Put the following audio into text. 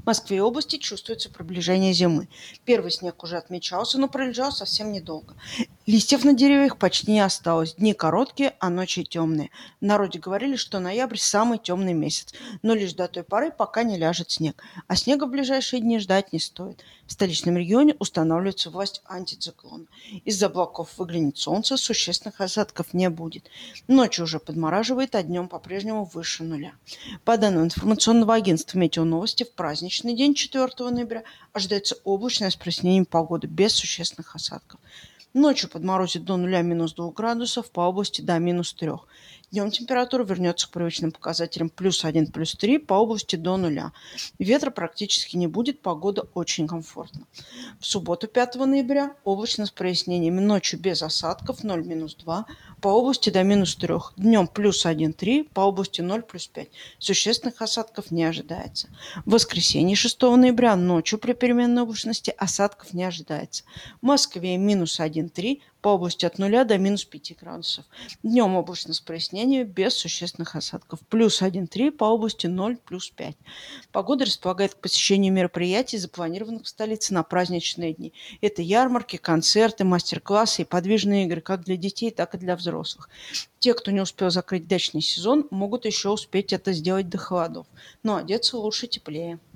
В Москве и области чувствуется приближение зимы. Первый снег уже отмечался, но пролежал совсем недолго. Листьев на деревьях почти не осталось. Дни короткие, а ночи темные. В народе говорили, что ноябрь самый темный месяц, но лишь до той поры, пока не ляжет снег. А снега в ближайшие дни ждать не стоит. В столичном регионе устанавливается власть антициклона. Из-за облаков выглянет солнце, существенных осадков не будет. Ночью уже подмораживает, а днем по-прежнему выше нуля. По данным информационного агентства «Метеоновости», в праздничный день 4 ноября ожидается облачное с прояснением погоды без существенных осадков. Ночью подморозит до нуля -2 градусов, по области до -3. Днем температура вернется к привычным показателям +1, +3, по области до нуля. Ветра практически не будет, погода очень комфортна. В субботу 5 ноября облачно с прояснениями, ночью без осадков 0 -2, по области до -3. Днем +1, 3, по области 0 +5. Существенных осадков не ожидается. В воскресенье 6 ноября ночью при переменной облачности осадков не ожидается. В Москве -1, 3, по области от 0 до -5 градусов. Днем облачно с прояснениями, без существенных осадков. +1, 3, по области 0 +5. Погода располагает к посещению мероприятий, запланированных в столице на праздничные дни. Это ярмарки, концерты, мастер-классы и подвижные игры как для детей, так и для взрослых. Те, кто не успел закрыть дачный сезон, могут еще успеть это сделать до холодов. Но одеться лучше теплее.